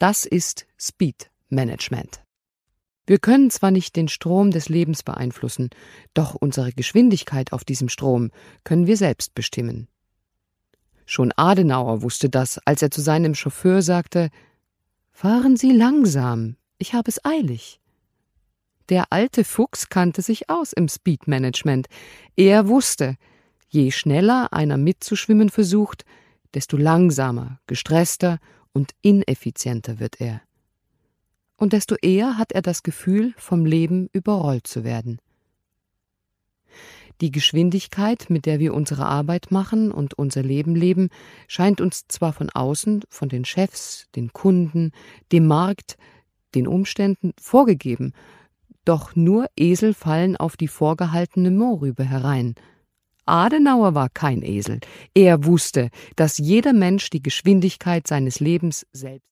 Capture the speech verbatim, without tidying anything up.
Das ist Speed Management. Wir können zwar nicht den Strom des Lebens beeinflussen, doch unsere Geschwindigkeit auf diesem Strom können wir selbst bestimmen. Schon Adenauer wusste das, als er zu seinem Chauffeur sagte: »Fahren Sie langsam, ich habe es eilig.« Der alte Fuchs kannte sich aus im Speedmanagement. Er wusste, je schneller einer mitzuschwimmen versucht, desto langsamer, gestresster und ineffizienter wird er. Und desto eher hat er das Gefühl, vom Leben überrollt zu werden. Die Geschwindigkeit, mit der wir unsere Arbeit machen und unser Leben leben, scheint uns zwar von außen, von den Chefs, den Kunden, dem Markt, den Umständen vorgegeben, doch nur Esel fallen auf die vorgehaltene Mohrrübe herein. Adenauer war kein Esel. Er wusste, dass jeder Mensch die Geschwindigkeit seines Lebens selbst